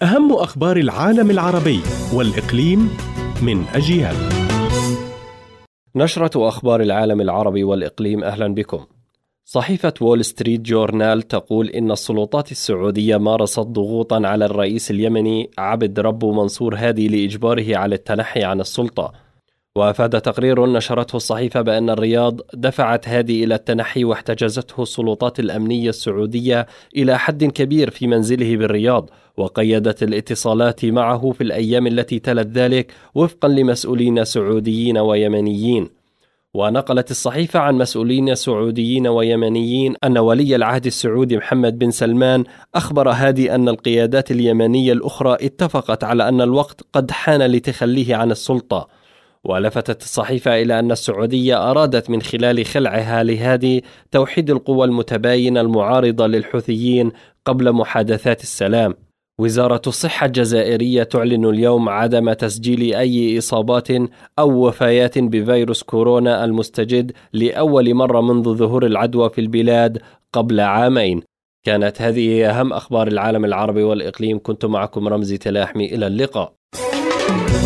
أهم أخبار العالم العربي والإقليم من أجيال. نشرة أخبار العالم العربي والإقليم، أهلا بكم. صحيفة وول ستريت جورنال تقول إن السلطات السعودية مارست ضغوطا على الرئيس اليمني عبد ربو منصور هادي لإجباره على التنحي عن السلطة. وأفاد تقرير نشرته الصحيفة بأن الرياض دفعت هادي إلى التنحي، واحتجزته السلطات الأمنية السعودية إلى حد كبير في منزله بالرياض، وقيدت الاتصالات معه في الأيام التي تلت ذلك وفقا لمسؤولين سعوديين ويمنيين. ونقلت الصحيفة عن مسؤولين سعوديين ويمنيين أن ولي العهد السعودي محمد بن سلمان أخبر هادي أن القيادات اليمنية الأخرى اتفقت على أن الوقت قد حان لتخليه عن السلطة. ولفتت الصحيفة إلى أن السعودية أرادت من خلال خلعها لهادي توحيد القوى المتباينة المعارضة للحوثيين قبل محادثات السلام. وزارة الصحة الجزائرية تعلن اليوم عدم تسجيل أي إصابات أو وفيات بفيروس كورونا المستجد لأول مرة منذ ظهور العدوى في البلاد قبل عامين. كانت هذه أهم أخبار العالم العربي والإقليم. كنت معكم رمزي تلاحمي، إلى اللقاء.